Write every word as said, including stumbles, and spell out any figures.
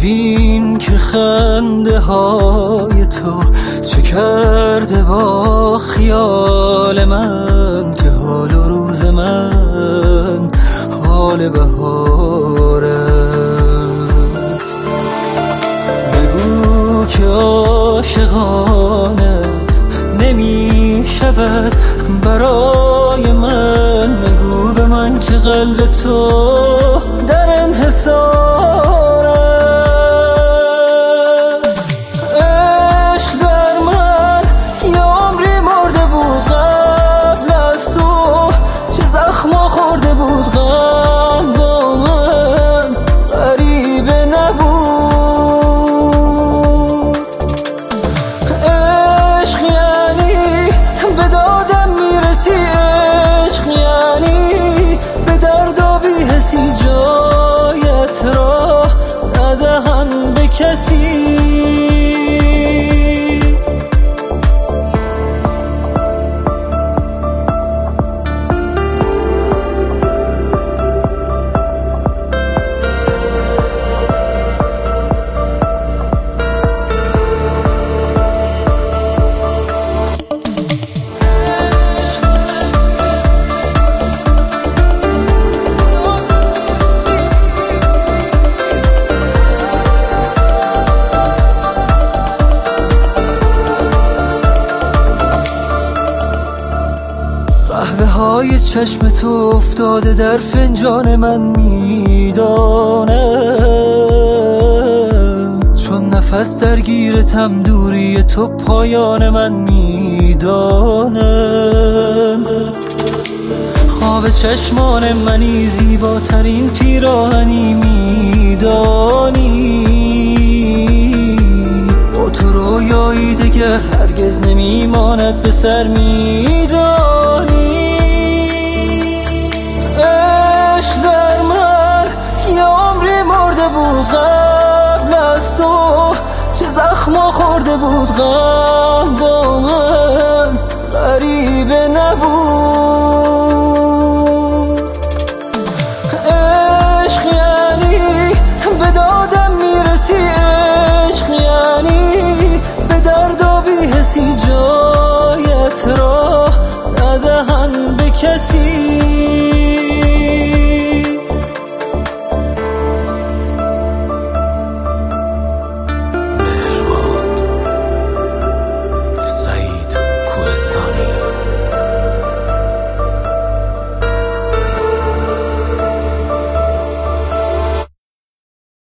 ببین که خنده های تو چه کرده با خیال من، که حال و روز من حال بهار است. بگو که عاشقانت نمی شود برای من، بگو به من که قلب تو در انحصار است. عشق در من یه عمری مرده بود قبل از تو، چه زخما خورده بود غم با من غریبه نبود. عشق یعنی به دادم میرسی، عشق یعنی به درد و بی‌حسی جایت را ندهن به کسی. قهوه های چشم تو افتاده در فنجان من، میدانم چون نفس درگیرتم دوری تو پایان من، میدانم خواب چشمان منی زیباترین پیراهنی، میدانی با تو رویایی دگر هرگز نمیماند به سر، میدانی عشق در من یه عمری مرده بود قبل از تو، چه زخما خورده بود غم با من